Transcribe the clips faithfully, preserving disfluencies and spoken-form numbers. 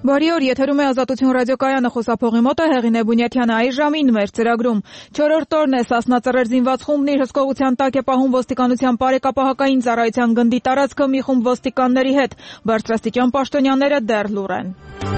Բարի օր, եթերում է Ազատություն ռադիոկայանը, խոսափողի մոտ է Հեղինե Բունյաթյանը, այս ժամին մեր ծրագրում չորրորդ օրն է Սասնա Ծռեր զինված խումբն իր հսկողության տակ է պահում ոստիկանության բարեկապահական ծառայության գնդի տարածքը մի խումբ ոստիկանների հետ, բարձրաստիճան պաշտոնյաները դեռ լուռ են։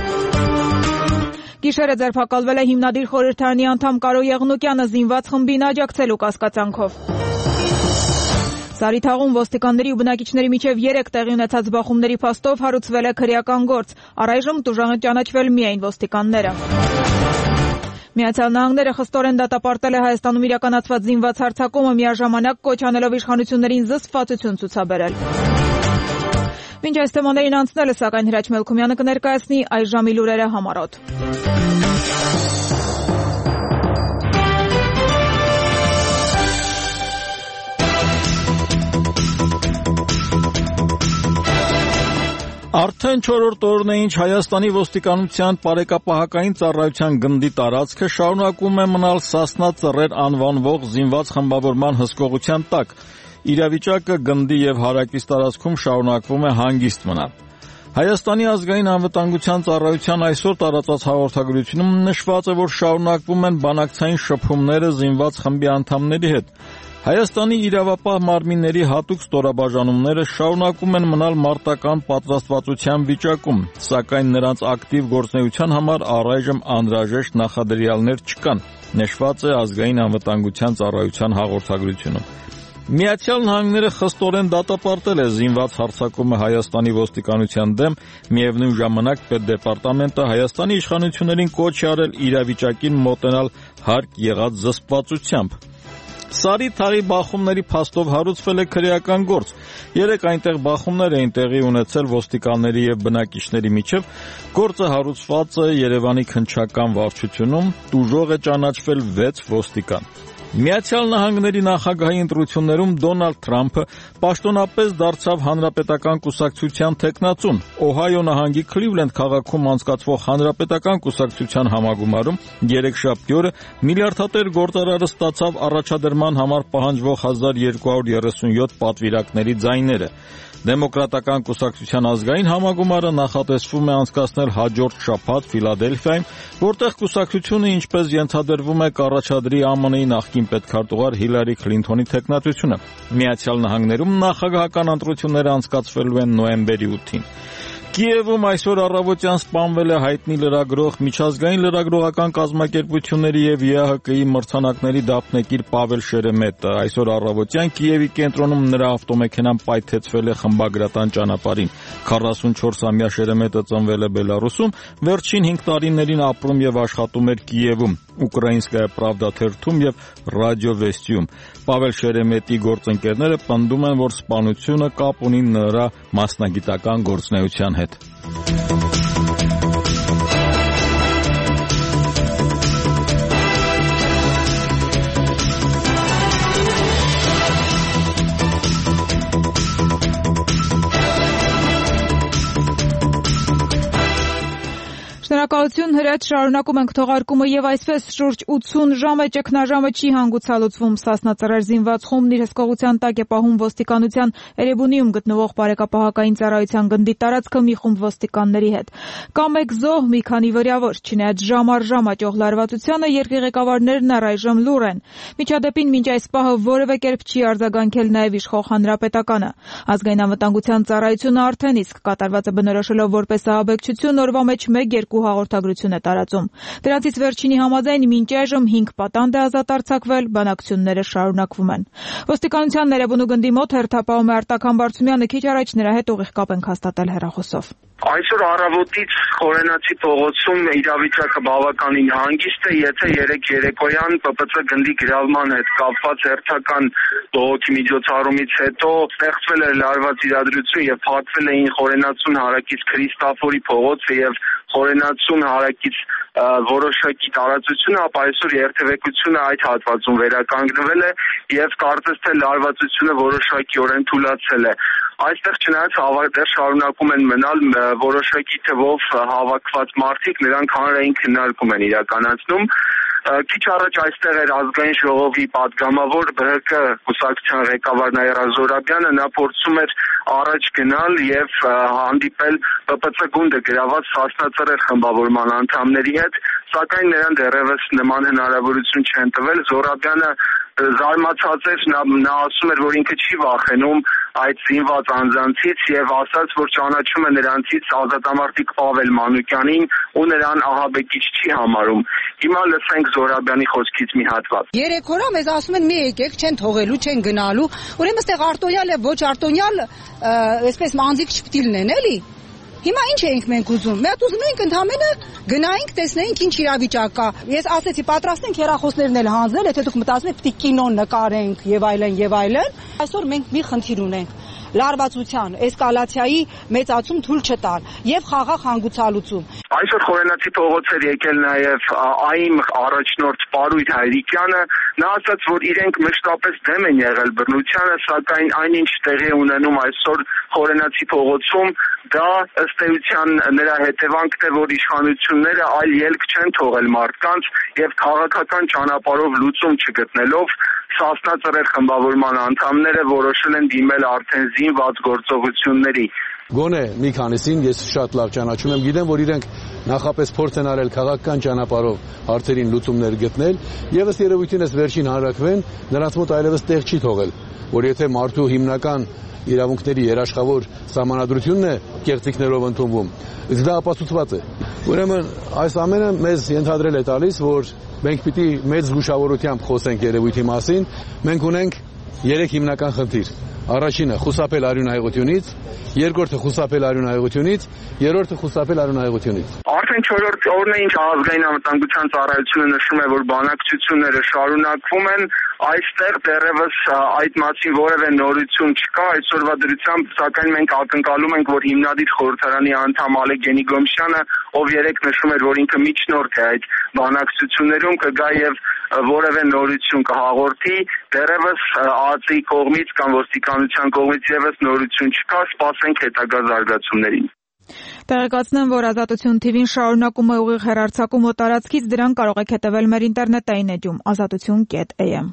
Գիշերը ձերբակալվել է հիմնադիր խորհրդարանի անդամ Կարո Եղնուկյանը զինված խմբին աջակցելու կասկածանքով։ Սարիթաղում ոստիկանների ու բնակիչների միջև երեք տեղի ունեցած բախումների փաստով հարուցվել է քրեական գործ, առայժմ տուժան են ճանաչվել միայն ոստիկանները։ Միացյալ Նահանգները խստորեն դատապարտել է Հայաստանում իրականացված զինված հարձակումը, միաժամանակ կոչ անելով իշխանություններին զսպվածություն ցուցաբերել։ Մինչ այս թեմաներին անցնելը, սակայն Հրաչ Մելքումյանը կներկայացնի այս ժամի լուրերը համառոտ։ Արդեն չորրորդ օրն է, ինչ Հայաստանի ոստիկանության բարեկապահական ծառայության գնդի տարածքը շարունակում է մնալ Սասնա Ծռեր անվանվող զինված խմբավորման հսկողության տակ։ Իրավիճակը գնդի եւ հարակից տարածքում շարունակվում է հանգիստ մնալ։ Հայաստանի ազգային անվտանգության ծառայության այսօր տարածած հաղորդագրությունում նշված է, որ շարունակվում են բանակցային շփումները զինված խմբի անդամների հետ։ Հայաստանի իրավապահ մարմինների հատուկ ստորաբաժանումները շարունակում են մնալ մարտական պատրաստվածության վիճակում, սակայն նրանց ակտիվ գործունեության համար առայժմ անհրաժեշտ նախադրյալներ չկան, նշված է ազգային անվտանգության ծառայության հաղորդագրությունում։ Միացյալ Նահանգները խստորեն դատապարտել է զինված հարձակումը Հայաստանի ոստիկանության դեմ, միևնույն ժամանակ Պետդեպարտամենտը Հայաստանի իշխանություններին կոչ է արել իրավիճակին մոտենալ հարկ եղած զսպվածությամբ։ Սարիթաղի բախումների փաստով հարուցվել է քրեական գործ։ Երեք այնտեղ բախումներ էին տեղի ունեցել ոստիկանների եւ բնակիչների միջև։ Գործը հարուցված է Երևանի քննչական վարչությունում, տուժող է ճանաչվել վեց ոստիկան։ Միացյալ Նահանգների նախագահի ընտրություններում Դոնալդ Թրամփը պաշտոնապես դարձավ Հանրապետական կուսակցության թեկնածուն։ Օհայո նահանգի Քլիվլենդ քաղաքում անցկացվող Հանրապետական կուսակցության համագումարում երեքշաբթի օրը միլիարդատեր գործարարը ստացավ առաջադրման համար պահանջվող հազար երկու հարյուր երեսունյոթ պատվիրակների ձայները։ Դեմոկրատական կուսակցության ազգային համագումարը նախատեսվում է անցկացնել հաջորդ շաբաթ Ֆիլադելֆիայում, որտեղ կուսակցությունը, ինչպես ենթադրվում է, կառաջադրի ԱՄՆ-ի նախկին պետքարտուղար Հիլարի Քլինթոնի թեկնածությունը։ Միացյալ Նահանգներում նախագահական ընտրությունները անցկացվելու են նոյեմբերի ութին։ Կիևում այսօր առավոտյան սպանվել է հայտնի լրագրող, միջազգային լրագրողական կազմակերպությունների եւ ԵԱՀԿ-ի մրցանակների դափնեկիր Պավել Շերեմետը։ Այսօր առավոտյան Կիևի կենտրոնում նրա ավտոմեքենան պայթեցվել է խմբագրատան ճանապարհին։ քառասունչորսամյա Շերեմետը ծնվել է Բելարուսում, վերջին հինգ տարիներին ապրում եւ աշխատում էր Կիևում, Ուկրաինսկայա Պրավդա թերթում եւ Ռադիո Վեստիում։ Պավել Շերեմետի գործընկերները պնդում են, որ սպանությունը կապ ունի նրա մասնագիտական գործունեության հետ։ Շնորհակալություն Հրաչ, շարունակում ենք թողարկումը եւ այսպես շուրջ ութսուն ժամ է ճգնաժամը չի հանգուցալուծվում։ Սասնա Ծռեր զինված խումբն իր հսկողության տակ է պահում ոստիկանության Էրեբունիում գտնվող բարեկապահական ծառայության գնդի տարածքը մի խումբ ոստիկանների հետ։ Կա մեկ զոհ, մի քանի վրայավոր, չնայած ժամ առ ժամ աճող լարվածությանը երկրի ղեկավարներն առայժմ լուռ են։ Միջադեպին մինչ այս պահը որևէ կերպ չի արձագանքել նաեւ իշխող հանրապետականը։ Ազգային անվտանգության ծառայությունը արդեն իսկ կատարվածը բնորոշելով որպես ահաբեկչություն օրվա մեջ մեկ-երկու հաղորդագրություն է տարածում։ Դրանցից վերջինի համաձայն մինչ այժմ հինգ պատանդ է ազատ արձակվել, բանակցությունները շարունակվում են։ Ոստիկանության Էրեբունու գնդի մոտ հերթապահում է Արտակ Համբարձումյանը, քիչ առաջ նրա հետ ուղիղ կապ ենք հաստատել հեռախոսով։ Այսօր առավոտից Խորենացի փողոցում իրավիճակը բավականին հանգիստ է, եթե երեք երեկոյան Պ Պ Ց գնդի գրավման հետ կապված հերթական բողոքի միջոցառումից հետո ստեղծվել էր լարված իրադրություն եւ փակվել էին Խորենացուն հարակից Քրիստաֆորի փողոցը եւ Խորենացուն հարակից որոշակի տարածությունը, ապա այսօր երթևեկությունը այդ հատվածում վերականգնվել է եւ կարծես թե լարվածությունը որոշակիորեն թուլացել է։ Այստեղ չնայած հավաքներ շարունակում են մնալ որոշակի թվով հավաքված մարդիկ, նրանք հանրային քննարկում են իրականացնում։ Քիչ առաջ այստեղ էր ազգային ժողովի падգամավոր ԲՀԿ կուսակցության ղեկավար Նաիրա Զոհրաբյանը, նա փորձում էր առաջ գնալ եւ հանդիպել ՊՊՑ գունդը գրաված Սասնա-Ծռեր խմբավորման անդամների հետ, սակայն նրան դեռևս նման հնարավորություն չեն տվել։ Զոհրաբյանը զարմացած էր, նա, նա ասում էր, որ ինքը չի վախենում այդ զինված անձանցից եւ ասաց, որ ճանաչում է նրանցից ազատամարտիկ Պավել Մանուկյանին ու նրան ահաբեկիչ չի համարում։ Հիմա լսենք Զոհրաբյանի խոսքից մի հատված։ Երեք օր մեզ ասում են՝ մի եկեք, չեն թողելու, չեն գնալու։ Ուրեմն այստեղ արտոնյալ եւ ոչ արտոնյալ, այսպես մանձիկ չպիտի լինեն, էլի։ Հիմա ինչ էինք մենք ուզում։ Մենք ուզում էինք ընդհանրապես գնայինք, տեսնեինք ինչ իրավիճակ կա։ Ես ասեցի, պատրաստ ենք հեռախոսներն էլ հանձնել, եթե դուք մտածում եք, պիտի կինո նկարենք եւ այլն եւ այլն։ Այսօր մենք մի խնդիր ունենք՝ լարվածության, էսկալացիայի մեծացում թույլ չտալ եւ խաղաղ հանգուցալուծում։ Այսօր Խորենացի փողոցեր եկել նաեւ ԱԻՄ առաջնորդ Պարույր Հայրիկյանը, նա ասաց, որ իրենք մշտապես դեմ են եղել բռնությանը, սակայն այնինչ տեղի ունենում այսօր Խորենացի փողոցում, դա ըստ էության նրա հետևանքն է, որ իշխանությունները այլ ելք չեն թողել մարդկանց եւ քաղաքական ճանապարհով լուծում չգտնելով Սասնա-Ծռեր խմբավորման անդամները որոշել են դիմել արդեն զինված գործողությունների։ Գոնե մի քանիսին ես շատ լավ ճանաչում եմ, գիտեմ, որ իրենք նախապես փորձ են արել քաղաքական ճանապարհով հարցերին լուծումներ գտնել, եւ ըստ երևույթին այս վերջին հանրակրվեն նրանց մոտ այլևս տեղ չի թողել, որ եթե մարդու հիմնական իրավունքների երաշխավոր սահմանադրությունն է կեղծիքներով ընդունվում, դա ապացուցված է։ Ուրեմն այս ամենը մեզ ենթադրել է տալիս, որ մենք պիտի մեծ զգուշավորությամբ խոսենք երևույթի մասին։ Մենք ունենք երեք հիմնական խնդիր։ Առաջինը խուսափել արյունահեղությունից, երկրորդը խուսափել արյունահեղությունից, երրորդը խուսափել արյունահեղությունից։ Արդեն չորրորդ օրն է, ինչ ազգային անվտանգության ծառայությունը նշում է, որ բանակցությունները շարունակվում են, այստեղ դեռևս այդ մասին որևէ նորություն չկա, այսօրվա դրությամբ, սակայն մենք ակնկալում ենք, որ հիմնադիր խորհրդարանի անդամ Ալեքսանդր Գոմշյանը, ով երեք նշում էր, որ ինքը միջնորդ է այդ բանակցություններում, կգա եւ որևէ նորություն կհաղորդի, դեռևս ԱԱԾ-ի կողմից կամ ոստիկանության կողմից եւս նորություն չկա, սպասենք հետագա զարգացումներին։ Տեղեկացնեմ, որ Ազատություն թիվին շարունակում է ուղիղ հեռարձակում օտարածքից, դրան կարող եք հետևել մեր ինտերնետային էջում ազատություն կետ էյ էմ։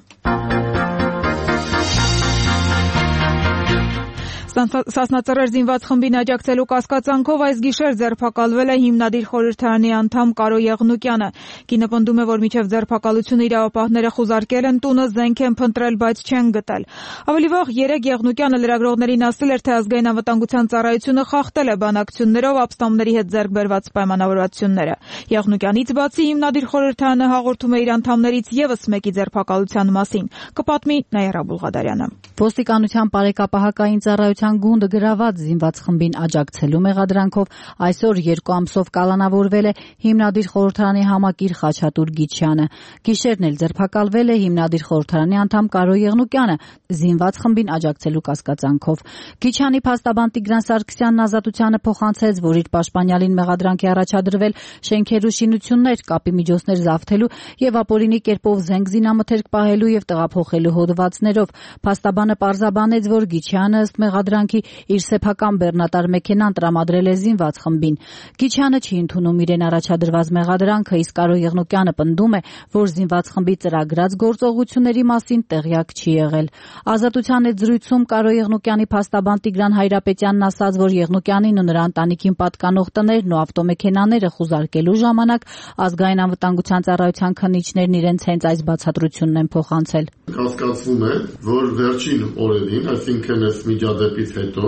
Սասնա-Ծռեր զինված խմբին աջակցելու կասկածանքով այս գիշեր ձերբակալվել է հիմնադիր խորհրդարանի անդամ Կարո Եղնուկյանը։ Կինը պնդում է, որ մինչև ձերբակալությունը իրավապահները խուզարկել են տունը, զենք են փնտրել, բայց չեն գտել։ Ավելի վաղ երեկ Եղնուկյանը լրագրողներին ասել էր, թե ազգային անվտանգության ծառայությունը խախտել է բանակցություններով ապստամբների հետ ձեռք բերված պայմանավորվածությունները։ Եղնուկյանից բացի հիմնադիր խորհրդարանը հաղորդում է իր անդամներից եւս մեկի ձերբակալության մասին։ Կպատմի Նաիրա Բուլղադարյանը։ Ոստիկանության բարեկապահական ծառայության գունդը գրաված զինված խմբին աջակցելու մեղադրանքով այսօր երկու ամսով կալանավորվել է հիմնադիր խորհրդարանի համակիր Խաչատուր Գիչյանը։ Գիշերն էլ ձերբակալվել է հիմնադիր խորհրդարանի անդամ Կարո Եղնուկյանը զինված խմբին աջակցելու կասկածանքով։ Գիչյանի փաստաբան Տիգրան Սարգսյանն Ազատությանը փոխանցեց, որ իր պաշտպանյալին մեղադրանք է առաջադրվել շենքեր ու շինություններ, կապի միջոցներ զավթելու եւ ապօրինի կերպով զենք զինամթերք պահելու եւ տեղափոխելու հոդվածներով։ Փաստաբանը պարզաբանեց, որ Գիչյանը ըստ մեղադրանքի իր սեփական բեռնատար մեքենան տրամադրել է զինված խմբին։ Գիչյանը չի ընդունում իրեն առաջադրված մեղադրանքը, իսկ Կարո Եղնուկյանը պնդում է, որ զինված խմբի ծրագրած գործողությունների մասին տեղյակ չի եղել։ Ազատության հետ զրույցում Կարո Եղնուկյանի փաստաբան Տիգրան Հայրապետյանն ասաց, որ Եղնուկյանին ու նրա ընտանիքին պատկանող տներն ու ավտոմեքենաները խուզարկելու ժամանակ ազգային անվտանգության ծառայության քննիչներն իրենց հենց այս բացատրությունն են փոխանցել։ Կասկածվում է, որ վերջին օրերին, այսինքն այս միջադեպից հետո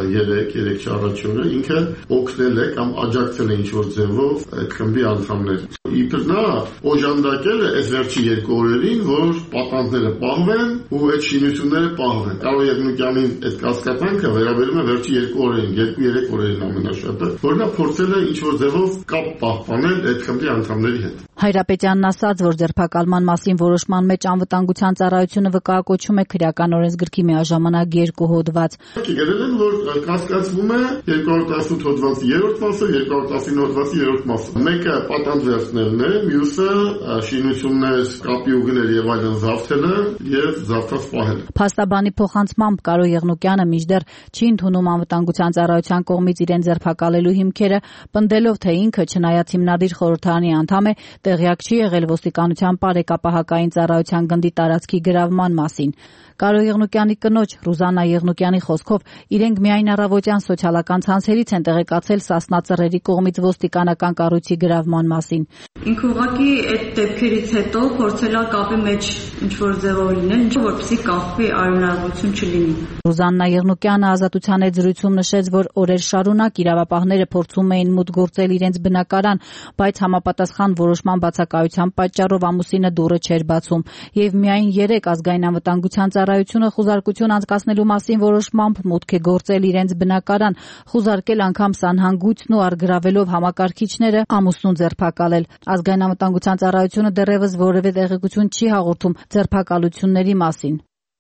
երեք առաջինը ինքը օգնել է կամ աջակցել է ինչ-որ ձևով այդ խմբի անդամներ։ Իբր նա օժանդակել է այս վերջի երկու օրերին, որ պատանտները պահվեն ու այդ շինությունները պահվեն։ Կարո Եղնուկյանին այդ կասկածանքը վերաբերում է վերջի երկու օրերին, երկու-երեք օրերին ամենաշատը, որ նա փորձել է ինչ-որ ձևով կապ պահպանել այդ խմբի անդամների հետ։ Հայրապետյանն ասաց, որ ձերբակալման մասին որոշման մեջ անվտանգության ծառայությունը վկայակոչում է քրեական օրենսգրքի միաժամանակ երկու հոդված։ Գրել են, որ կասկածվում է երկու հարյուր տասնութ հոդվածի երրորդ մասը, երկու հարյուր տասնինը հոդվածի երրորդ մասը։ Մեկը պատանդ վերցնել գտնելն է, մյուսը շինություններ, կապի ուղիներ եւ այլն զավթելը եւ զավթած պահելը։ Փաստաբանի փոխանցմամբ Կարո Եղնուկյանը մինչդեռ չի ընդունում անվտանգության ծառայության կողմից իրեն ձերբակալելու հիմքերը, պնդելով, թե ինքը չնայած հիմնադիր խորհրդարանի անդամ է, տեղյակ չի եղել ոստիկանության բարեկապահական ծառայության գնդի տարածքի գրավման մասին։ Կարո Եղնուկյանի կնոջ Ռուզաննա Եղնուկյանի խոսքով իրենք միայն առավոտյան սոցիալական ցանցերից են տեղեկացել Սասնա ծռերի կողմից ոստիկանական կառույցի գրավման մասին։ Ինքը ուղղակի այդ դեպքերից հետո փորձել է կապի մեջ ինչ-որ ձևով լինել, որպեսզի կապի արյունարարություն չլինի։ Ռուզաննա Եղնուկյանը Ազատության հետ զրույցում նշեց, որ օրեր շարունակ իրավապահները փորձում էին մուտք գործել իրենց բնակարան, բայց համապատասխան որոշման բացակայության պատճառով ամուսինը դուռը չէր բացում, եւ միայն երեք ազգային անվտանգության ծառայությունը խուզարկություն անցկացնելու մասին որոշմամբ մուտք է գործել իրենց բնակարան, խուզարկել անգամ սանհանգույցն ու արգրավելով համակարգիչները, ամուսնուն ձերբակալել։ Ազգային անվտանգության ծառայությունը դեռևս որևէ տեղեկություն չի հաղորդում ձերբակալությունների մասին։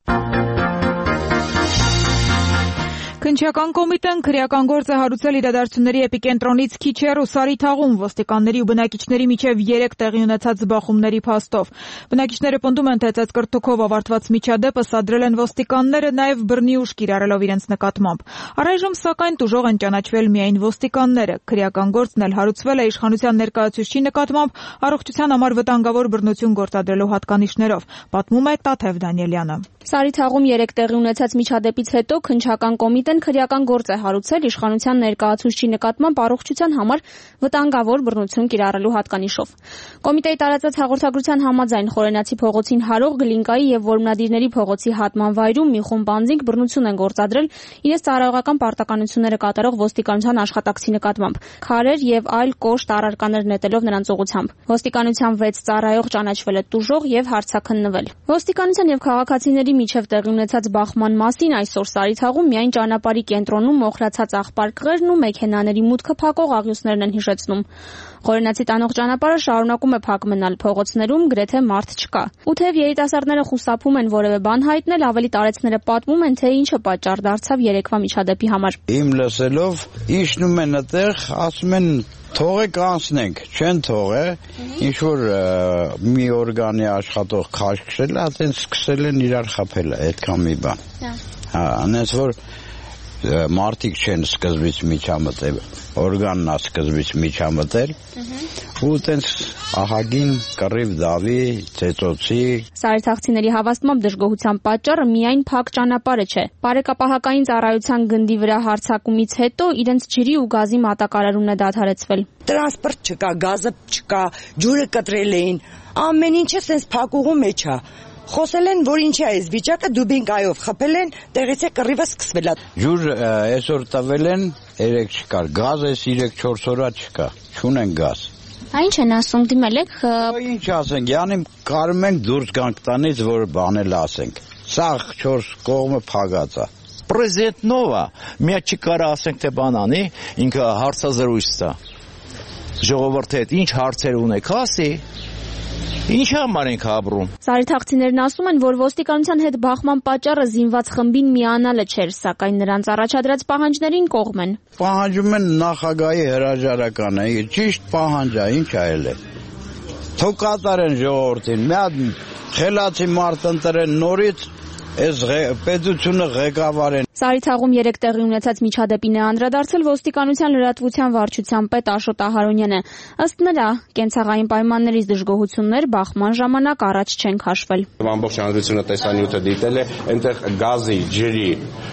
Քննչական կոմիտեն քրեական գործ է հարուցել իրադարձությունների էպիկենտրոնից քիչ հեռու Սարիթաղում ոստիկանների ու բնակիչների միջև երեք տեղի ունեցած զբաղումների փաստով։ Բնակիչները պնդում են, թե ծեծկրտուքով ավարտված միջադեպը սադրել են ոստիկանները, նաև բռնի ուժ կիրառելով իրենց նկատմամբ։ Առայժմ սակայն տուժող են ճանաչվել միայն ոստիկանները։ Քրեական գործն էլ հարուցվել է իշխանության ներկայացուցչի նկատմամբ առողջության համար վտանգավոր բռնություն գործադրելու հատկանիշներով, պատմում է Տաթև Դանիելյանը։ Սարիթաղում երեք տեղի ունեցած միջադեպից հետո քննչական կոմիտեն քրեական գործ է հարուցել իշխանության ներկայացուցչի նկատմամբ առողջության համար վտանգավոր բռնություն կիրառելու հատկանիշով։ Կոմիտեի տարածած հաղորդագրության համաձայն Խորենացի փողոցին հարող Գլինկայի եւ Որմնադիրների փողոցի հատման վայրում մի խումբ անձինք բռնություն են գործադրել իրենց ծառայողական պարտականությունները կատարող ոստիկանության աշխատակցի նկատմամբ, քարեր եւ այլ կոշտ առարկաներ նետելով նրանց ուղղությամբ։ Ոստիկանության վեց ծառայող ճանաչվել է տուժող եւ հարցաքննվել։ Ոստիկանության եւ քաղաքացիների միջև տեղի ունեցած բախման մասին այսօր Սարիթաղում միայն ճանապարհի կենտրոնում մոխրացած աղբարկղերն ու մեքենաների մուտքը փակող աղյուսներն են հիշեցնում։ Խորենացի տանող ճանապարհը շարունակում է փակ մնալ, փողոցներում գրեթե մարդ չկա։ Ու թեև երիտասարդները խուսափում են որևէ բան հայտնել, ավելի տարեցները պատմում են, թե ինչը պատճառ դարձավ երեկվա միջադեպի համար։ Իմ լսելով իջնում են այդտեղ, ասում են թողեք անցնենք, չեն թողե, ինչ որ մի օրգանի աշխատող քաշքշել, այդտենց սկսել են իրար խփել, այդքան մի բան։ Հա, անես որ մարդիկ չեն սկզբից միջամտել, օրգանն է սկզբից միջամտել, ու տենց ահագին կռիվ դավի, ծեծոցի։ Սարիթաղցիների հավաստմամբ դժգոհության պատճառը միայն փակ ճանապարհը չէ։ Բարեկապահական ծառայության գնդի վրա հարձակումից հետո իրենց ջրի ու գազի մատակարարումն է դադարեցվել։ Տրանսպորտ չկա, գազը չկա, ջուրը կտրել էին, ամեն ինչը սենց փակուղու մեջ է։ Խոսել են, որ ինչ է այս վիճակը, դուբինկայով խփել են, տեղից է կռիվը սկսվել է։ Ջուր այսօր տվել են, երեք չկար, գազ էս երեք-չորս օրա չկա, չունեն գազ։ Ինչ են ասում, դիմել եք։ Ինչ ասենք, յանի կարում ենք դուրս գանք տանից, որ բանել ասենք։ Սաղ չորս կողմը փակած է։ Պրեզիդենտնովը միա չկարա ասենք թե բան անի, ինքը հարցազրույց տա։ Ժողովրդի հետ ինչ հարցեր ունեք, ասի։ Ինչ համար ենք ապրում։ Սարիթաղցիներն ասում են, որ ոստիկանության հետ բախման պատճառը զինված խմբին միանալը չէր, սակայն նրանց առաջադրած պահանջներին կողմ են։ Պահանջում են նախագահի հրաժարականը, ճիշտ պահանջ է, ինչ այլ է։ Թող կատարեն ժողովրդին, մի հատ խելացի մարդ ընտրեն նորից, այս պետությունը ղեկավարեն։ Սարիթաղում երեք տեղի ունեցած միջադեպին է անդրադարձել ոստիկանության լրատվության վարչության պետ Աշոտ Ահարոնյանը։ Ըստ նրա, կենցաղային պայմաններից դժգոհություններ բախման ժամանակ առաջ չեն քաշվել։ Ամբողջ հանրությունը տեսանյութը դիտել է, այնտեղ գազի, ջրի,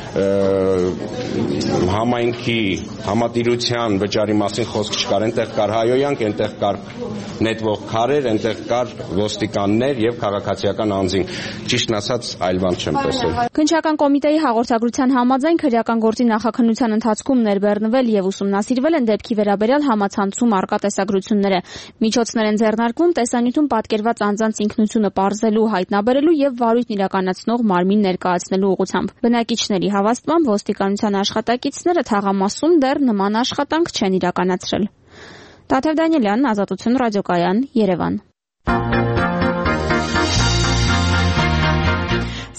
համայնքի, համատիրության վճարի մասին խոսք չկար, այնտեղ կար հայոյանք, այնտեղ կար նետվող քարեր, այնտեղ կար ոստիկաններ եւ քաղաքացիական անձինք։ Ճիշտն ասած, այլ բան չեմ տեսել։ Քննչական կոմիտեի հաղորդագրության համաձայն քրեական գործի նախաքննության ընթացքում ներբեռնվել եւ ուսումնասիրվել են դեպքի վերաբերյալ համացանցում առկա տեսագրությունները։ Միջոցներ են ձեռնարկվում տեսանյութում պատկերված անձանց ինքնությունը պարզելու, հայտնաբերելու եւ վարույթն իրականացնող մարմին ներկայացնելու ուղղությամբ։ Բնակիչների հավաստմամբ ոստիկանության աշխատակիցները թաղամասում դեռ նման աշխատանք չեն իրականացրել։ Տաթև Դանիելյան, Ազատություն ռադիոկայան, Երևան։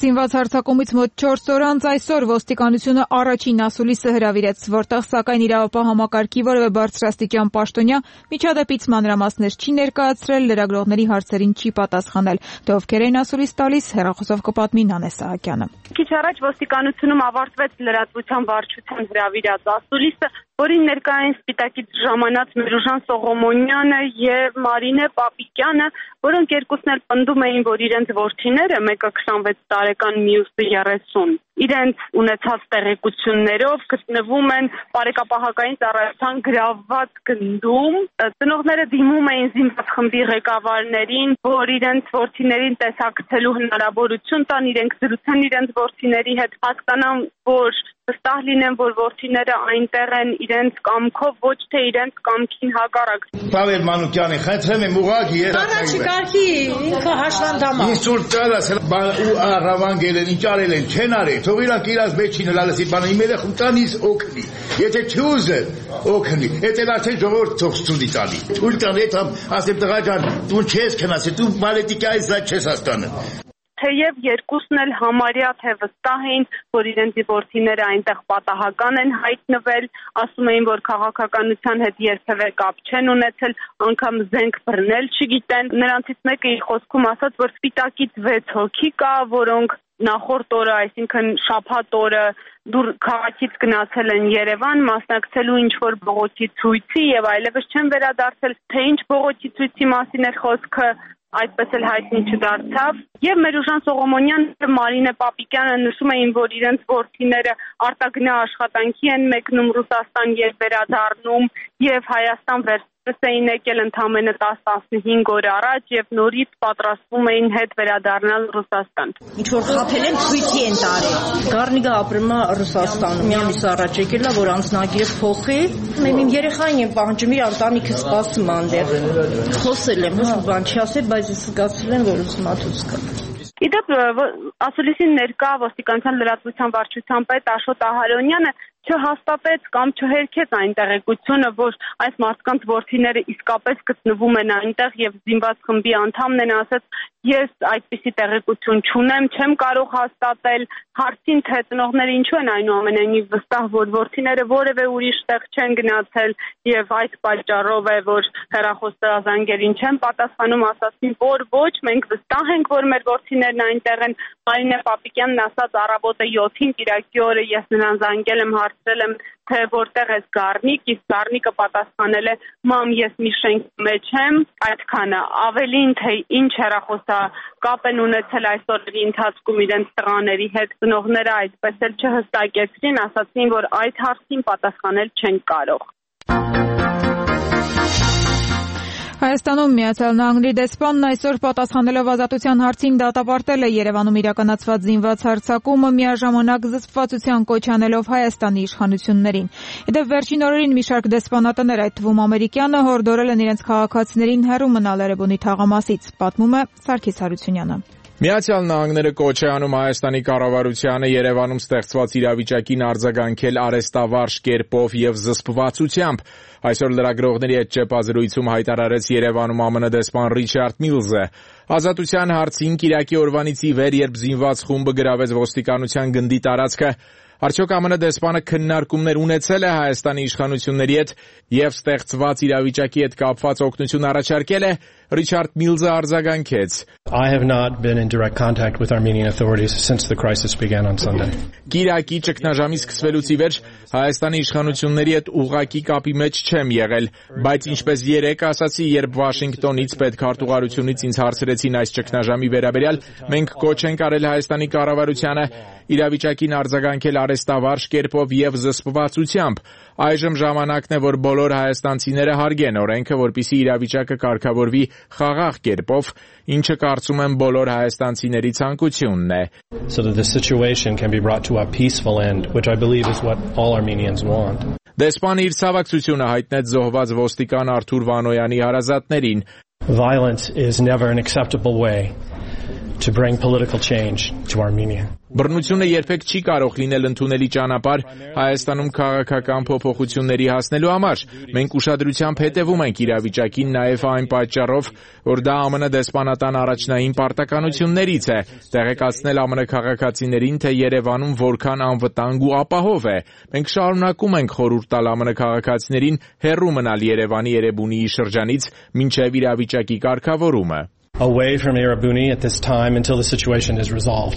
Զինված հարձակումից մոտ չորս օր անց այսօր ոստիկանությունը առաջին ասուլիսը հրավիրեց, որտեղ սակայն իրավապահ համակարգի որևէ բարձրաստիճան պաշտոնյա միջադեպից մանրամասներ չի ներկայացրել, լրագրողների հարցերին չի պատասխանել։ Դե ովքեր էին ասուլիս տալիս, հեռախոսով կպատմի Նանե Սահակյանը։ Քիչ առաջ ոստիկանությունում ավարտվեց լրատվության վարչության հրավիրած ասուլիսը, որին ներկա էին Սպիտակից ժամանած Մերուժան Սողոմոնյանը եւ Մարինե Պապիկյանը, որոնք երկուսն էլ պնդում էին, որ իրենց որդիները, մեկը քսանվեց տարեկան, մյուսը երեսուն, իրենց ունեցած տեղեկություններով գտնվում են բարեկապահական ծառայության գրավված գնդում։ Ծնողները դիմում էին զինված խմբի ղեկավարներին, որ իրենց որդիներին տեսակցելու հնարավորություն տան, իրենք զրուցեն իրենց որդիների հետ, հասկանան, որ վստահ լինեն, որ որդիները այնտեղ են իրենց կամքով, ոչ թե իրենց կամքին հակառակ։ Պավել Մանուկյանի, խնդրեմ եմ ուղղակի երախայում։ Առաջի կարգի ինքը հաշվանդամա։ Ինձ տալաս ու առավանգել են, ինչ արել են, չեն արել։ Թող իրանք իրաց մեջին հլալսի բանը իմ երախում տանից օգնի։ Եթե չուզը օգնի, եթե արդեն ժողովուրդ թող ստուդի տալի։ Թույլ տան հետ ասեմ տղա ջան, դու չես քնասի, դու մալետիկայից դա չես հասկանում։ Թեև երկուսն էլ համարյա թե վստահ էին, որ իրենց որդիները այնտեղ պատահական են հայտնվել, ասում էին, որ քաղաքականության հետ երբևէ կապ չեն ունեցել, անգամ զենք բռնել չգիտեն։ Նրանցից մեկը իր խոսքում ասաց, որ Սպիտակից վեց հոգի կա, որոնք նախորդ օրը, այսինքն շաբաթ օրը դուր քաղաքից գնացել են Երևան, մասնակցելու ինչ-որ բողոքի ցույցի եւ այլևս չեն վերադարձել, թե ինչ բողոքի ցույցի մասին էր խոսքը, այդպես էլ հայտնի չդարձավ։ Եվ Մերուժան Սողոմոնյանն եւ Մարինե Պապիկյանը նշում էին, որ իրենց որդիները արտագնա աշխատանքի են մեկնում Ռուսաստան եւ վերադառնում եւ Հայաստան վերցրել էին եկել ընդամենը տասը-տասնհինգ օր առաջ եւ նորից պատրաստվում էին հետ վերադառնալ Ռուսաստան։ Ինչ որ խափել են, ցույցի են տարել։ Գառնիկը ապրում է Ռուսաստանում, մի ամիս առաջ եկել է, որ անձնագիրը փոխի։ Մեմ իմ երեխային եմ պահանջում, իր ընտանիքը սպասում է այնտեղ։ Խոսել եմ, ոչ բան չի ասել, բայց զգացել եմ, որ ուզում աթուց կա։ Իդեպ ասուլիսին ներկա ոստիկանության լրատվության վարչության պետ Աշոտ Ահարոնյանը չհաստատեց կամ չհերքեց այն տեղեկությունը, որ այս մարդկանց որդիները իսկապես գտնվում են այնտեղ եւ զինված խմբի անդամն են, ասաց, ես այդպիսի տեղեկություն չունեմ, չեմ կարող հաստատել, հարցին թե ծնողները ինչու են այնուամենայնիվ վստահ, որ որդիները որևէ ուրիշ տեղ չեն գնացել եւ այդ պատճառով է, որ հեռախոսազանգերին չեն պատասխանում, ասացին, որ ոչ, մենք վստահ ենք, որ մեր որդիներն այնտեղ են։ Մարինե Պապիկյանն ասաց առավոտը յոթին Կիրակի օրը ես նրան զանգել եմ, հարցրել եմ, թե որտեղ է Գառնիկ, իսկ Գառնիկը պատասխանել է, մամ, ես մի շենքի մեջ եմ, այդքանը։ Ավելին, թե ինչ հեռախոսակապ են ունեցել այս օրերի ընթացքում իրենց տղաների հետ, ծնողները այդպես էլ չհստակեցրին, ասացին, որ այդ հարցին պատասխանել չեն կարող։ Հայաստանում Միացյալ Նահանգների դեսպանն այսօր պատասխանելով ազատության հարցին դատապարտել է Երևանում իրականացված զինված հարձակումը, միաժամանակ զսպվածության կոչ անելով Հայաստանի իշխանություններին։ Իդեպ վերջին օրերին մի շարք դեսպանատներ, այդ թվում ամերիկյանը, հորդորել են իրենց քաղաքացիներին հեռու մնալ Էրեբունի թաղամասից, պատմում է Սարգիս Հարությունյանը։ Միացյալ Նահանգները կոչ է անում Հայաստանի կառավարությանը Երևանում ստեղծված իրավիճակին արձագանքել արեստավարժ կերպով եւ զսպվածությամբ։ Այսօր լրագրողների հետ ճեպազրույցում հայտարարեց Երևանում ԱՄՆ դեսպան Ռիչարդ Միլզը։ Ազատության հարցին Կիրակի օրվանից ի վեր, երբ զինված խումբը գրավեց ոստիկանության գնդի տարածքը, արդյոք ԱՄՆ դեսպանը քննարկումներ ունեցել է Հայաստանի իշխանությունների հետ եւ ստեղծված իրավիճակի հետ կապված օգնություն առաջարկել է, Ռիչարդ Միլզը արձագանքեց. I have not been in direct contact with Armenian authorities since the crisis began on Sunday. Կիրակի ճգնաժամի սկսվելուց ի վեր Հայաստանի իշխանությունների հետ ուղղակի կապի մեջ չեմ եղել, բայց ինչպես երեկ ասացի, երբ Վաշինգտոնից պետքարտուղարությունից ինձ հարցրեցին այս ճգնաժամի վերաբերյալ, մենք կոչ ենք արել Հայաստանի կառավարությանը իրավիճակին արձագանքել արեստավարժ կերպով եւ զսպվածությամբ։ Այժմ ժամանակն է, որ բոլոր հայաստանցիները հարգեն օրենքը, որպեսզի իրավիճակը կարգավորվի խաղաղ կերպով, ինչը կարծում եմ բոլոր հայաստանցիների ցանկությունն է։ So that the situation can be brought to a peaceful end, which I believe is what all Armenians want. Դեսպանը իր ցավակցությունը հայտնեց զոհված ոստիկան Արթուր Վանոյանի հարազատներին. Violence is never an acceptable way to bring political change to Armenia. Բռնությունը երբեք չի կարող լինել ընդունելի ճանապարհ Հայաստանում քաղաքական փոփոխությունների հասնելու համար։ Մենք ուշադրությամբ հետևում ենք իրավիճակին նաև այն պատճառով, որ դա ԱՄՆ դեսպանատան առաջնային պարտականություններից է, տեղեկացնել ԱՄՆ քաղաքացիներին, թե Երևանում որքան անվտանգ ու ապահով է։ Մենք շարունակում ենք խորհուրդ տալ ԱՄՆ քաղաքացիներին հեռու մնալ Երևանի Էրեբունիի շրջանից մինչև իրավիճակի կարգավորումը։ Away from Erebuni at this time until the situation is resolved.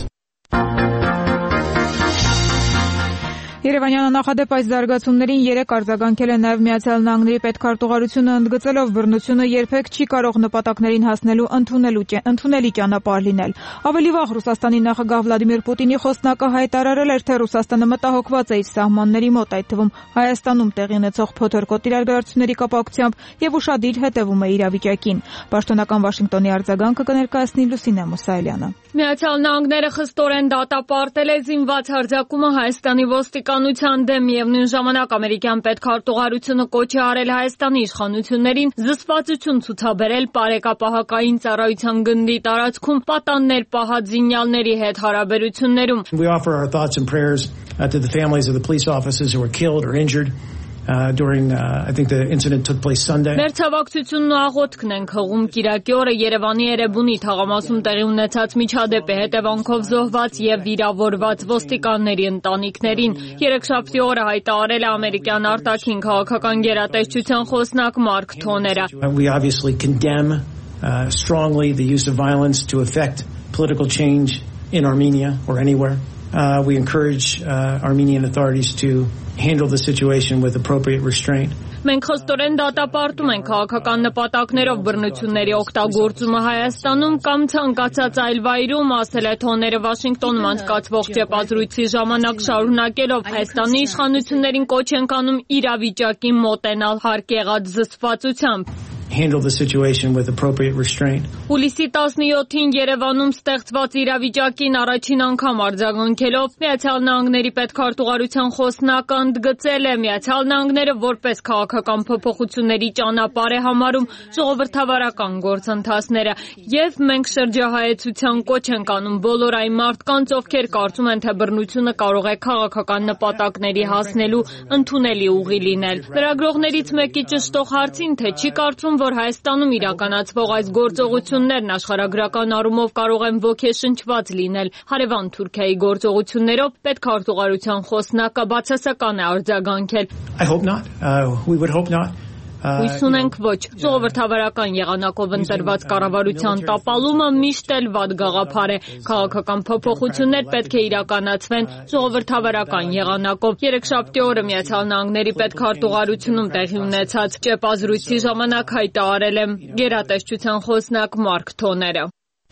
Երևանյանը նախադեպ այս զարգացումներին երեք արձագանքել է նաև Միացյալ Նահանգների պետքարտուղարությունը, ընդգծելով բռնությունը երբեք չի կարող նպատակներին հասնելու ընդունելի ճանապարհ լինել։ Ավելի վաղ Ռուսաստանի նախագահ Վլադիմիր Պուտինի խոսնակը հայտարարել էր, թե Ռուսաստանը մտահոգված է իր սահմանների մոտ, այդ թվում Հայաստանում տեղի ունեցող փոթորկոտ իրադարձությունների կապակցությամբ եւ ուշադիր հետևում է իրավիճակին։ Պաշտոնական Վաշինգտոնի արձագանքը կներկայացնի Լուսինե Մուսայելյանը։ Միացյալ Նահանգները խստորեն դատապարտել է զինված հարձակումը Հայաստանի ոստիկանության դեմ, միևնույն ժամանակ ամերիկյան պետքարտուղարությունը կոչ է արել Հայաստանի իշխանություններին զսպվածություն ցուցաբերել պարեկապահակային ծառայության գնդի տարածքում պատաններ պահած զինյալների հետ հարաբերություններում։ We offer our thoughts and prayers uh, to the families of the police officers who were killed or injured Uh, during, uh, I think the incident took place Sunday. Մեր ցավակցությունն ու աղոթքն ենք հղում Կիրակի օրը Երևանի Էրեբունի թաղամասում տեղի ունեցած միջադեպի հետևանքով զոհված եւ վիրավորված ոստիկանների ընտանիքներին։ Երեքշաբթի օրը հայտարարել է ամերիկյան արտաքին քաղաքական գերատեսչության խոսնակ Մարկ Թոները։ We obviously condemn uh, strongly the use of violence to effect political change in Armenia or anywhere. Uh, we encourage uh, Armenian authorities to handle the situation with appropriate restraint. Մենք խստորեն դատապարտում ենք քաղաքական նպատակներով բռնությունների օգտագործումը Հայաստանում կամ ցանկացած այլ վայրում, ասել է Թոները Վաշինգտոնում անցկացվող ճեպազրույցի ժամանակ, շարունակելով Հայաստանի իշխանություններին կոչ ենք անում իրավիճակին մոտենալ հարկ եղած զսպվածությամբ։ Handle the situation with appropriate restraint. Հուլիսի տասնյոթին Երևանում ստեղծված իրավիճակին առաջին անգամ արձագանքելով Միացյալ Նահանգների պետքարտուղարության խոսնակը ընդգծել է Միացյալ Նահանգները որպես քաղաքական փոփոխությունների ճանապարհ է համարում ժողովրդավարական գործընթացները եւ մենք շրջահայեցության կոչ ենք անում բոլոր այն մարդկանց, ովքեր կարծում են, թե բռնությունը կարող է քաղաքական նպատակների հասնելու ընդունելի ուղի լինել։ Լրագրողներից մեկի ճշտող հարցին, թե չի կարծում, որ Հայաստանում իրականացվող այս գործողություններն աշխարհագրական առումով կարող են ոգեշնչված լինել հարևան Թուրքիայի գործողություններով, պետքարտուղարության խոսնակը բացասական է արձագանքել։ I hope not. Uh, we would hope not. Հույս ունենք ոչ։ Ժողովրդավարական եղանակով ընտրված կառավարության տապալումը միշտ էլ վատ գաղափար է։ Քաղաքական փոփոխություններ պետք է իրականացվեն ժողովրդավարական եղանակով։ Երեքշաբթի օրը Միացյալ Նահանգների պետքարտուղարությունում տեղի ունեցած ճեպազրույցի ժամանակ հայտարարել է գերատեսչության խոսնակ Մարկ Թոները։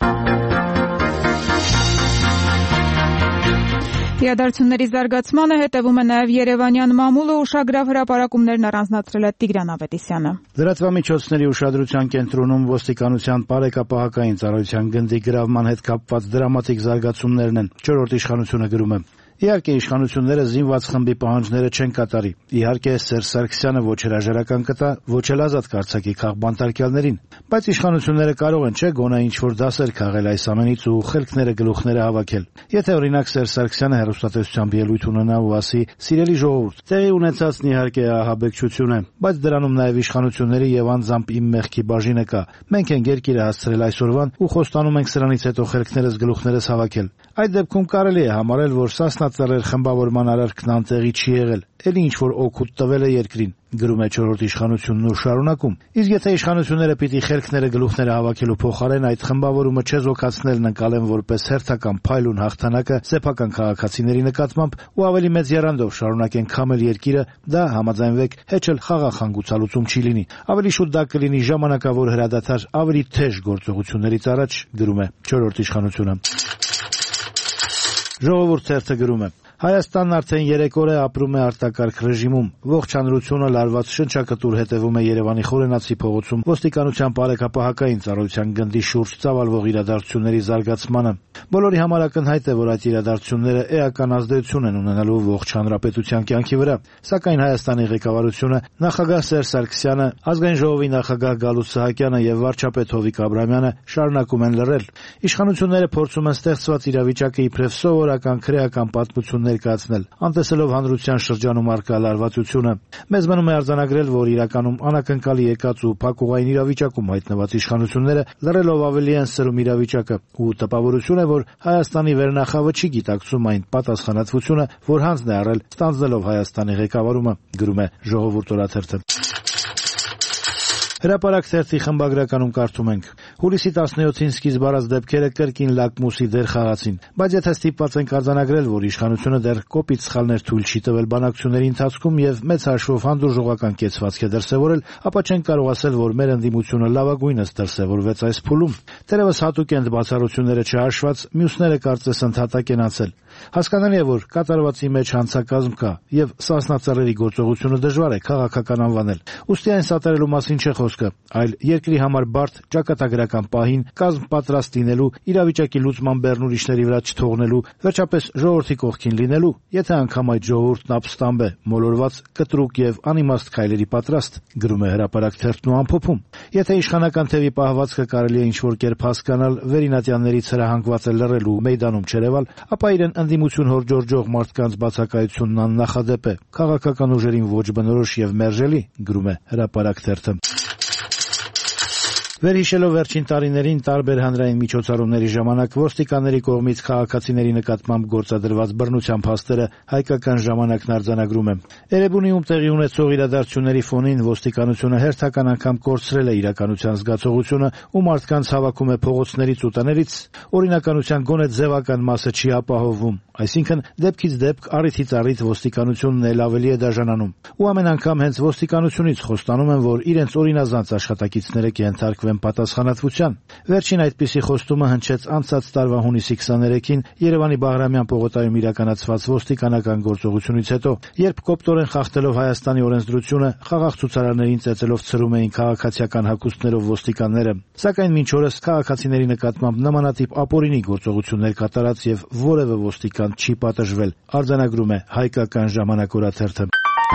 Իրադարձությունների զարգացմանը հետևում է նաև Երևանյան մամուլը, ուշագրավ հրապարակումներն առանձնացրել է Տիգրան Ավետիսյանը։ Լրատվամիջոցների ուշադրության կենտրոնում ոստիկանության պարեկապահակային ծառայության գնդի գրավման հետ կապված դրամատիկ զարգացումներն են, չորրորդ իշխանությունը գրում է։ Իհարկե իշխանությունները զինված խմբի պահանջները չեն կատարի։ Իհարկե Սերժ Սարգսյանը ոչ հրաժարական կտա, ոչ էլ ազատ կարձակի քաղբանտարկյալներին, բայց իշխանությունները կարող են չէ գոնե ինչ-որ դասեր քաղել այս ամենից ու խելքները գլուխները հավաքել։ Եթե օրինակ Սերժ Սարգսյանը հեռուստատեսությամբ ելույթ ունենա ու ասի՝ «Սիրելի ժողովուրդ, տեղի ունեցածն իհարկե ահաբեկչություն է, բայց դրանում նաև իշխանությունների եւ անձամբ իմ մեղքի բաժինը կա։ Մենք ենք երկիրը հասցրել այսօրվան ու խոստանում ենք սրանից հետո խելքներս գլուխներս հավաքել։ Այդ դեպքում կարելի է համարել, որ Սասնա խմբավորման արարքն անտեղի չի եղել, էլի ինչ-որ օգուտ տվել է երկրին», գրում է չորրորդ իշխանությունն ու շարունակում։ Իսկ եթե իշխանությունները պիտի խելքները գլուխները հավաքելու փոխարեն այդ խմբավորումը չեզոքացնելն ընկալեն որպես հերթական փայլուն հաղթանակը սեփական քաղաքացիների նկատմամբ ու ավելի մեծ եռանդով շարունակեն քամել երկիրը, դա համաձայնվեք հեչ էլ խաղաղ հանգուցալուծում չի լինի։ Ավելի շուտ դա կլինի ժամանակավոր հրադադար ավելի թեժ գործողություններից առաջ, գրում է չորրորդ իշխանությունը։ Ժողովուրդ թերթը գրում է. Հայաստանն արդեն երեք օր է ապրում է արտակարգ ռեժիմում։ Ողջ հանրությունը լարված շնչակտուր հետևում է Երևանի Խորենացի փողոցում ոստիկանության բարեկապահական ծառայության գնդի շուրջ ծավալվող իրադարձությունների զարգացմանը։ Բոլորի համար ակնհայտ է, որ այդ իրադարձությունները էական ազդեցություն են ունենալու ողջ հանրապետության կյանքի վրա, սակայն Հայաստանի ղեկավարությունը, նախագահ Սերժ Սարգսյանը, ազգային ժողովի նախագահ Գալուստ Սահակյանը եւ վարչապետ Հովիկ Աբրահամյանը շարունակում են լռել։ Իշխանությունները փորձում են ստեղծված իրավիճակը իբրև սովորական քրեական պատմություն ներկայացնել, անտեսելով հանրության շրջանում առկա լարվածությունը։ Մեզ մնում է արձանագրել, որ իրականում անակնկալի եկած ու փակուղային իրավիճակում հայտնված իշխանությունները լռելով ավելի են սրում իրավիճակը, ու տպավորություն է, որ Հայաստանի վերնախավը չի գիտակցում այն պատասխանատվությունը, որ հանձն է առել ստանձնելով Հայաստանի ղեկավարումը, գրում է Ժողովուրդ օրաթերթը։ Հրապարակ թերթի խմբագրականում կարդում ենք. Հուլիսի տասնյոթին սկիզբ առած դեպքերը կրկին լակմուսի դեր խաղացին, բայց եթե ստիպված ենք արձանագրել, որ իշխանությունը դեռ կոպիտ սխալներ թույլ չի տվել բանակցությունների ընթացքում եւ մեծ հաշվով հանդուրժողական կեցվածք է դրսեւորել, ապա չենք կարող ասել, որ մեր ընդդիմությունը լավագույնս դրսեւորվեց այս փուլում։ Թերևս հատուկ են բացառությունները չհաշված, մյուսները կարծես ընդհատակ են անցել։ Հասկանալի է, որ կատարվածի մեջ հանցակազմ կա եւ սասնածառերի գործողությունը դժվար է քաղաքական անվանել։ Ուստի այն սատարելու մասին չէ խոսքը, այլ երկրի համար բարդ ճակատագրական պահին կազմ պատրաստ լինելու, իրավիճակի լուծման բեռն ուրիշների վրա չթողնելու, վերջապես ժողովրդի կողքին լինելու, եթե անգամ այդ ժողովուրդն ապստամբ է, մոլորված, կտրուկ եւ անիմաստ քայլերի պատրաստ, գրում է Հրապարակ թերթն ու ամփոփում։ Եթե իշխանական թևի պահվածքը կարելի է ինչ-որ կերպ հասկանալ վերինատյաններից հրահանգված է լռելու մեյդանում չերևալ, ապա իրեն ընդդիմություն հորժորջող մարդկանց բացակայությունն աննախադեպ է, քաղաքական ուժերին ոչ բնորոշ եւ մերժելի, գրում է Հրապարակ թերթը։ Վերհիշելով վերջին տարիներին տարբեր հանրային միջոցառումների ժամանակ ոստիկանների կողմից քաղաքացիների նկատմամբ գործադրված բռնության փաստերը հայկական ժամանակն արձանագրում է։ Էրեբունիում տեղի ունեցող իրադարձությունների ֆոնին ոստիկանությունը հերթական անգամ կորցրել է իրականության զգացողությունը ու մարդկանց հավաքում է փողոցներից ու տներից, օրինականության գոնե ձևական մասը չի ապահովում, այսինքն դեպքից դեպք, առիթից առիթ ոստիկանությունն էլ ավելի է դաժանանում։ Ու ամեն անգամ հենց ոստիկանությունից խոստանում են, որ իրենց օրինազանց աշխատակիցները կենթարկվեն պատասխանատվության։ Վերջին այդպիսի խոստումը հնչեց անցած տարվա հունիսի քսաներեքին Երևանի Բաղրամյան պողոտայում իրականացված ոստիկանական գործողությունից հետո, երբ կոպտորեն խախտելով Հայաստանի օրենսդրությունը, խաղաղ ցուցարարներին ծեծելով ցրում էին քաղաքացիական հագուստներով ոստիկանները։ Սակայն մինչ օրս քաղաքացիների նկատմամբ նմանատիպ ապօրինի գործողություններ կատարած եւ որևէ ոստիկան չի պատժվել, արձանագրում է Հայկական ժամանակ օրաթերթը։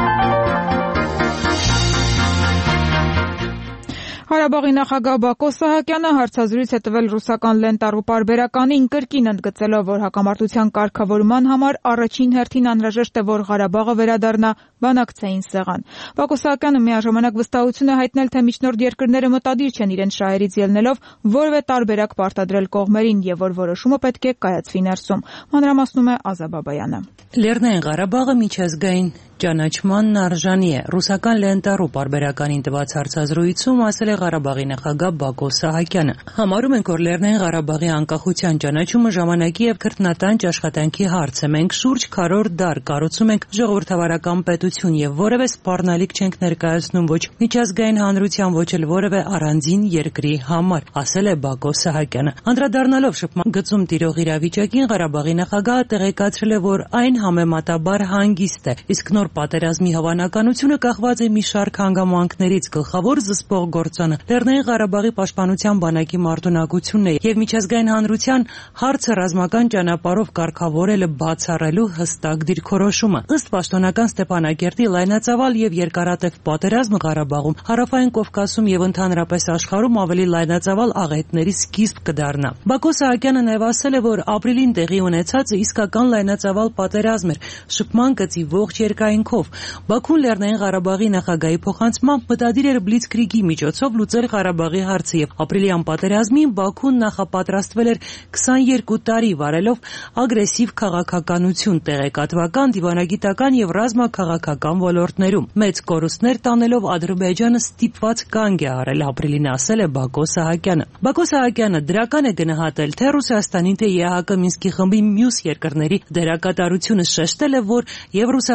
Ղարաբաղի նախագահ Բակո Սահակյանը հարցազրույց է տվել ռուսական Լենտարու պարբերականին, կրկին ընդգծելով, որ հակամարտության կարգավորման համար առաջին հերթին անհրաժեշտ է, որ Ղարաբաղը վերադառնա բանակցային սեղան։ Բակո Սահակյանը միաժամանակ վստահություն է հայտնել, թե միջնորդ երկրները մտադիր չեն իրենց շահերից ելնելով որևէ տարբերակ պարտադրել կողմերին եւ որ որոշումը պետք է կայացվի ներսում։ Մանրամասնում է Ազա Բաբայանը։ Լեռնային Ղարաբաղը միջազգային ճանաչմանն արժանի է։ Ռուսական Լենտարու պարբերականին տված հարցազրույցում ասել է Ղարաբաղի նախագահ Բակո Սահակյանը։ Համարում ենք, որ Լեռնային Ղարաբաղի անկախության ճանաչումը ժամանակի եւ քրտնատանջ աշխատանքի հարց է։ Մենք շուրջ քառորդ դար կառուցում ենք ժողովրդավարական պետություն եւ որևէ սպառնալիք չենք ներկայացնում ոչ միջազգային հանրության, ոչ էլ որևէ առանձին երկրի համար, ասել է Բակո Սահակյանը։ Անդրադառնալով շփման գծում տիրող իրավիճակին, Ղարաբաղի նախագահը տեղեկացրել է, որ այն համեմատաբար հանգիստ է, իսկ նոր պատերազմի հավանականությունը կախված է մի շարք հանգամանքներից, գլխավոր զսպող գործոնը Լեռնային Ղարաբաղի պաշտպանության բանակի մարտունակությունն է եւ միջազգային հանրության հարցը ռազմական ճանապարհով կարգավորելը բացառելու հստակ դիրքորոշումը։ Ըստ պաշտոնական Ստեփանակերտի լայնածավալ եւ երկարատև պատերազմը Ղարաբաղում, Հարավային Կովկասում եւ ընդհանրապես աշխարհում ավելի լայնածավալ աղետների սկիզբ կդառնա։ Բակո Սահակյանը նաեւ ասել է, որ ապրիլին տեղի ունեցածը իսկական լայնածավալ պատերազմ էր, շփման գծի ողջ երկայնքով։ Բաքուն Լեռնային Ղարաբաղի նախագահի փոխանցմամբ մտադիր էր բլիցկրիգի միջոցով լուծել Ղարաբաղի հարցը եւ ապրիլյան պատերազմին Բաքուն նախապատրաստվել էր քսաներկու տարի վարելով ագրեսիվ քաղաքականություն տեղեկատվական, դիվանագիտական եւ ռազմաքաղաքական ոլորտներում։ Մեծ կորուստներ տանելով Ադրբեջանը ստիպված կանգ է առել ապրիլին, ասել է Բակո Սահակյանը։ Բակո Սահակյանը դրական է գնահատել թե Ռուսաստանի, թե ԵԱՀԿ Մինսկի խմբի մյուս երկրների դերակատարությունը, շեշտել է, որ եւ Ռուսաստանը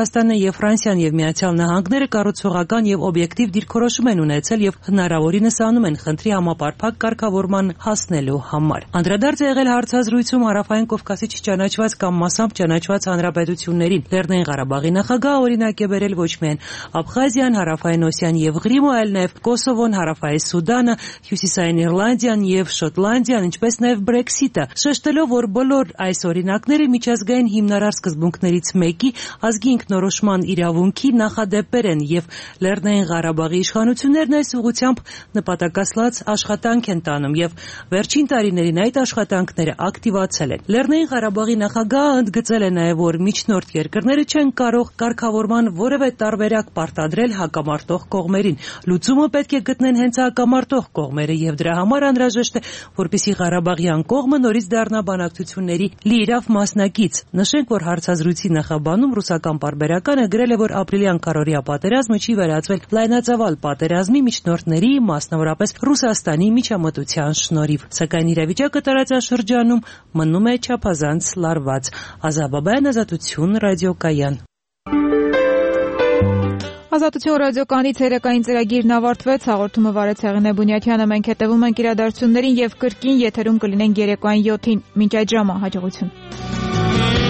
եւ Ֆրանսիան եւ Միացյալ Նահանգները կառուցողական եւ օբյեկտիվ դիրքորոշում են ունեցել եւ հնարավորինս անում են խնդրի համապարփակ կարգավորման հասնելու համար։ Անդրադարձ է եղել հարցազրույցում Հարավային Կովկասի չճանաչված կամ մասամբ ճանաչված հանրապետություններին։ Լեռնային Ղարաբաղի նախագահը օրինակ է բերել ոչ միայն Աբխազիան, Հարավային Օսիան եւ Ղրիմը, այլ նաեւ Կոսովոն, Հարավային Սուդանը, Հյուսիսային Իռլանդիան եւ Շոտլանդիան, ինչպես նաեւ Բրեքսիտը, շեշտելով, որ բոլոր այս օրինակները միջազգային հիմնարար սկզբունքներից մեկի ազգի ինքնորոշման իրավունքի նախադեպեր են եւ Լեռնային Ղարաբաղի իշխանություններն այս ուղղությամբ նպատակասլաց աշխատանք են տանում եւ վերջին տարիներին այդ աշխատանքները ակտիվացել են։ Լեռնային Ղարաբաղի նախագահը ընդգծել է նաեւ, որ միջնորդ երկրները չեն կարող կարգավորման որևէ տարբերակ պարտադրել հակամարտող կողմերին։ Լուծումը պետք է գտնեն հենց հակամարտող կողմերը եւ դրա համար անհրաժեշտ է, որպեսզի Ղարաբաղյան կողմը նորից դառնա բանակցությունների լիիրավ մասնակից։ Նշենք, որ հարցազրույցի նախաբանում ռուսական պարբերականը գրել է, որ ապրիլյան քարոզիա պատերազմը չի վերածվել լայնածավալ պատերազմի միջնորդների, մասնավորապես Ռուսաստանի միջամտության շնորհիվ։ Սակայն իրավիճակը տարածաշրջանում մնում է չափազանց լարված։ Ազաբաբայան, Ազատություն, ռադիոկայան։ Ազատություն ռադիոկայանից երեկային ծրագիրն ավարտվեց, հաղորդումը վարեց Հեղինե Բունյաթյանը, մենք հետևում ենք իրադարձություններին եւ կրկին եթերում կլինենք երեկոյան յոթին։ Մինչ այդ ժամը հաջողություն։